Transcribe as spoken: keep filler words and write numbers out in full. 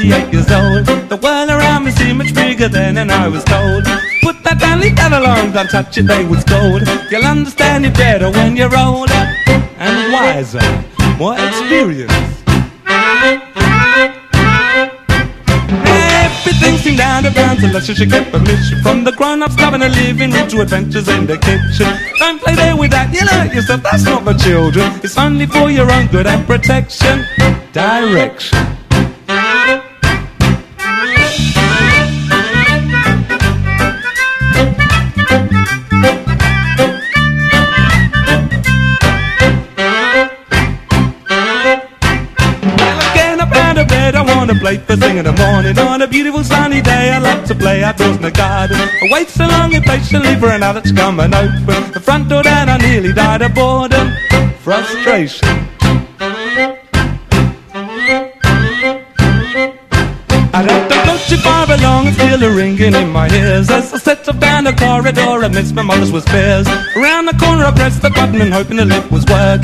twenty-eight years old. The world around me seemed much bigger then than I was told. Put that down, leave that alone, don't touch it, they was gold. You'll understand it better when you're older and wiser, more experienced. Everything seemed out of bounds unless you should get permission from the grown-ups loving a living room to adventures in the kitchen. Don't play there with that, you'll hurt yourself, that's not for children. It's only for your own good and protection. Direction. I wanna play first thing in the morning. On a beautiful sunny day I like to play outdoors in the garden. I wait so long impatiently for another to come and open the front door down. I nearly died of boredom, frustration. I don't go too far along and feel a ringing in my ears as I set up down the corridor amidst my mother's whispers. Around the corner I pressed the button and hoping the lift was working.